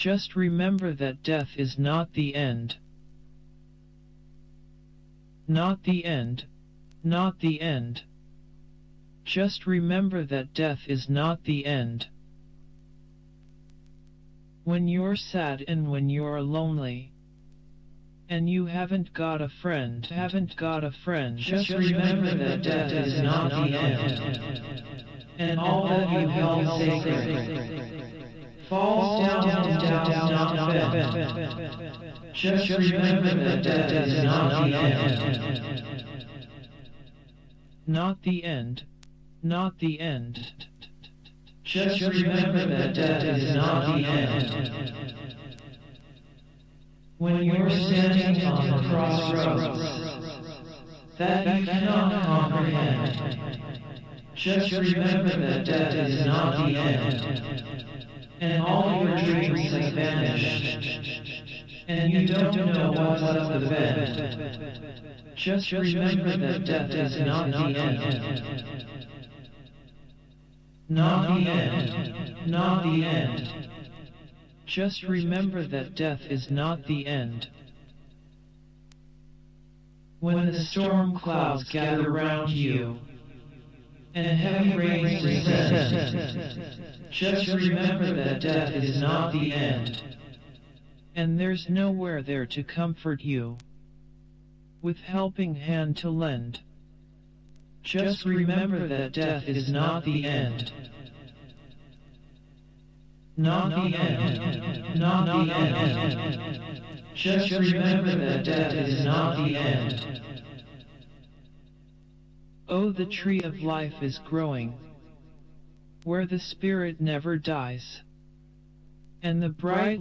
Just remember that death is not the end. Not the end. Not the end. Just remember that death is not the end. When you're sad and when you're lonely, and you haven't got a friend, just remember that death is not the end. And all that you held sacred falls down, not bent. Just remember that death is not the end. Not the end. Not the end. Just remember that death is not the end. When you're standing on the crossroads that you cannot comprehend, just remember that death is not the end. And all your dreams have vanished, and you don't know what's up the bed. Just remember that death is not the end. Not the end. Not the end. Just remember that death is not the end. When the storm clouds gather round you, and heavy rains descend, just remember that death is not the end. And there's nowhere there to comfort you, with helping hand to lend. Just remember that death is not the end. Not the end. Not the end. Just remember that death is not the end. Oh, the tree of life is growing, where the spirit never dies, and the bright